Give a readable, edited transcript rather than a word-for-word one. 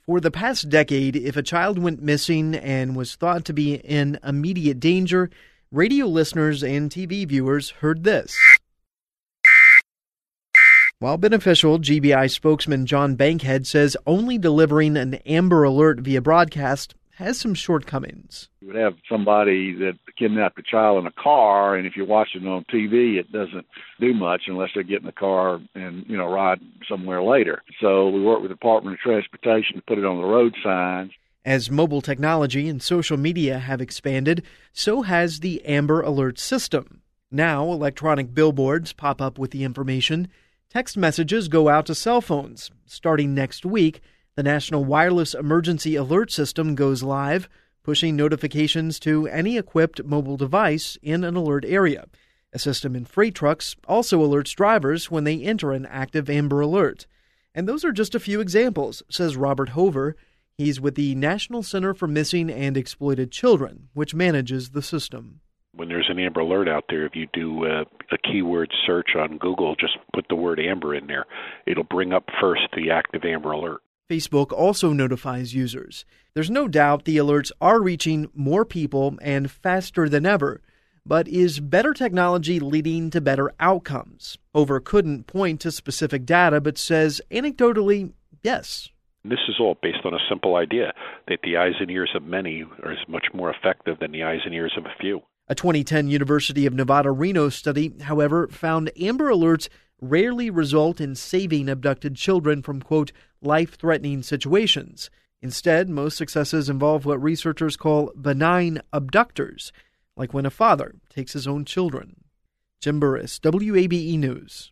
For the past decade, if a child went missing and was thought to be in immediate danger, radio listeners and TV viewers heard this. While beneficial, GBI spokesman John Bankhead says only delivering an Amber Alert via broadcast has some shortcomings. You would have somebody that kidnapped a child in a car, and if you're watching on TV, it doesn't do much unless they get in the car and, ride somewhere later. So we work with the Department of Transportation to put it on the road signs. As mobile technology and social media have expanded, so has the Amber Alert system. Now, electronic billboards pop up with the information. Text messages go out to cell phones. Starting next week, the National Wireless Emergency Alert System goes live, pushing notifications to any equipped mobile device in an alert area. A system in freight trucks also alerts drivers when they enter an active Amber Alert. And those are just a few examples, says Robert Hover. He's with the National Center for Missing and Exploited Children, which manages the system. When there's an Amber Alert out there, if you do a keyword search on Google, just put the word Amber in there. It'll bring up first the active Amber Alert. Facebook also notifies users. There's no doubt the alerts are reaching more people and faster than ever. But is better technology leading to better outcomes? Hover couldn't point to specific data, but says anecdotally, yes. This is all based on a simple idea that the eyes and ears of many are much more effective than the eyes and ears of a few. A 2010 University of Nevada, Reno study, however, found Amber Alerts rarely result in saving abducted children from, quote, life-threatening situations. Instead, most successes involve what researchers call benign abductors, like when a father takes his own children. Jim Burris, WABE News.